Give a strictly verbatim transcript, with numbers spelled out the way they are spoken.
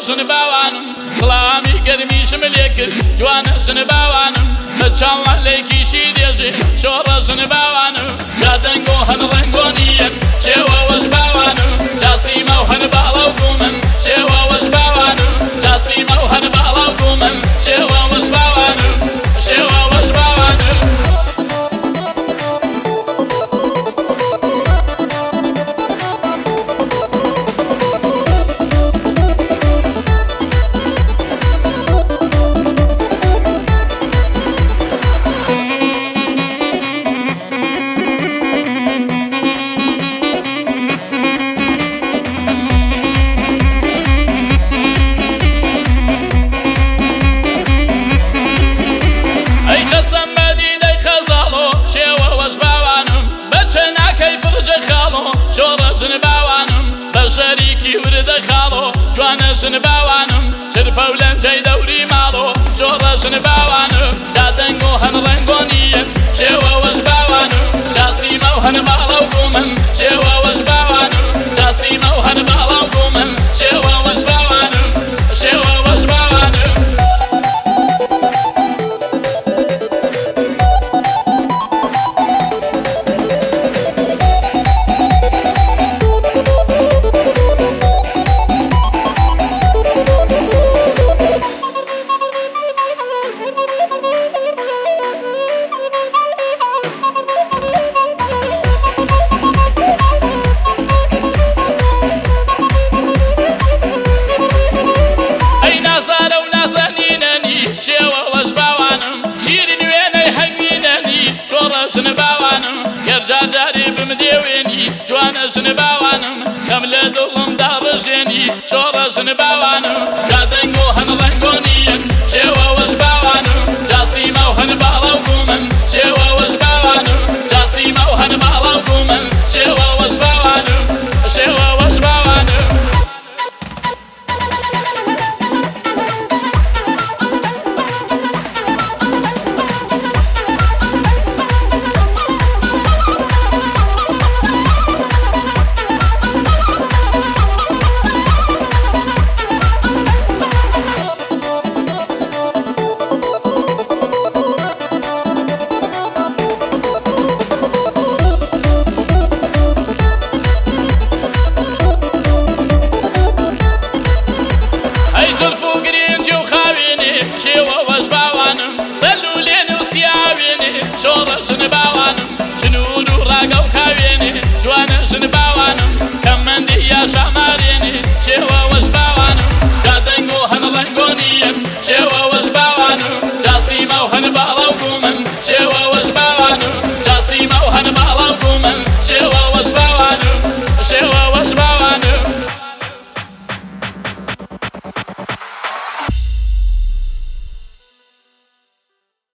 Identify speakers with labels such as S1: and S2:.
S1: ژن باوانم سڵامی گەرمیشم لێ کرد جوانە ژن باوانم لە چاوە لێکیشی دێژێ شۆڕە ژن باوانم جادەنگ و هەن ڕێنگۆنیەن شێوەوەش باوانم جاسیمە و هەن باڵاو بوومن شێوەوەش باوانم جاسیمە و هەن باڵاو بوومن شێوەوەش باوانم شێوەوەش باوانم شۆڕە ژن باوانم بە شەریکی وردە خاڵۆ جوانە ژن باوانم شرپە و لەنجەی دەوری ماڵۆ شۆڕە ژن باوانم دادەنگ و هەن ڕێنگۆنیەن شێوەوەش باوانم جاسیمە و هەن باڵاو بوومن شێوەوەش باوانم جاسیمە و هەن باڵاو بوومن شێوەوەش باوانم شێوەوەش باوانم ژن باوانم گەرجاجاری بمدێوێنی جوانە ژن باوانم کەم لە دڵمدا ڕژێنی شۆڕە ژن باوانم جادەنگ و هەن ڕێنگۆنیەن شێوەوەش باوانم جاسیمە و هەن باڵاو بوومن شێوەوەش باوانم جاسیمە و هەن باڵاو بوومن شێوەوەش باوانم شێوەوەش باوانم شێوەوەش باوانم سەلولێن و سیاوێنێ شۆڕە ژن باوانم ژنود و ڕاگە و کاوێنێ جوانە ژن باوانم کەمەندی یا شامارێنێ شێوەوەش باوانم جادەنگ و هەن ڕێنگۆنیەن شێوەوەش باوانم جاسیمە و هەن باڵاو بوومن